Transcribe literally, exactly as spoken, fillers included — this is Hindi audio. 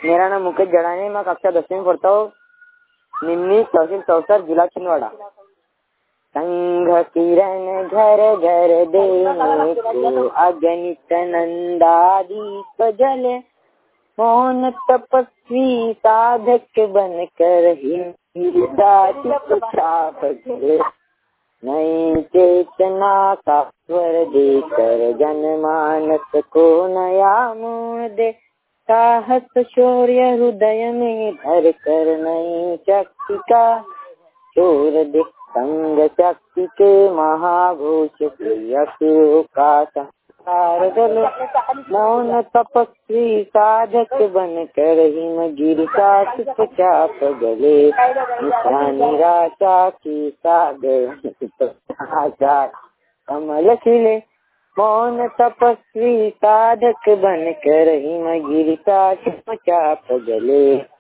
मेरा नाम मुकेश जड़ाने, मैं कक्षा दसवीं में पढ़ता हूँ, निम्नी तहसील चौसर, जिला छिंदवाड़ा। संघ किरण घर घर देने को अगणित नंदादीप जले, मौन तपस्वी साधक बन कर छाप गए। नई चेतना का स्वर देकर जनमानस को नया मोड़ दे, साहस शौर्य हृदय में भर कर नई शक्ति का शोर दे। संग शक्ति के महाघोष से असुरों का संहार गले, मौन तपस्वी साधक बन कर हिमगिरि का चुपचाप गले। निराशा की सागर आचार कमल खिले, मौन तपस्वी साधक बन कर हिमगिरि का चुपचाप गले।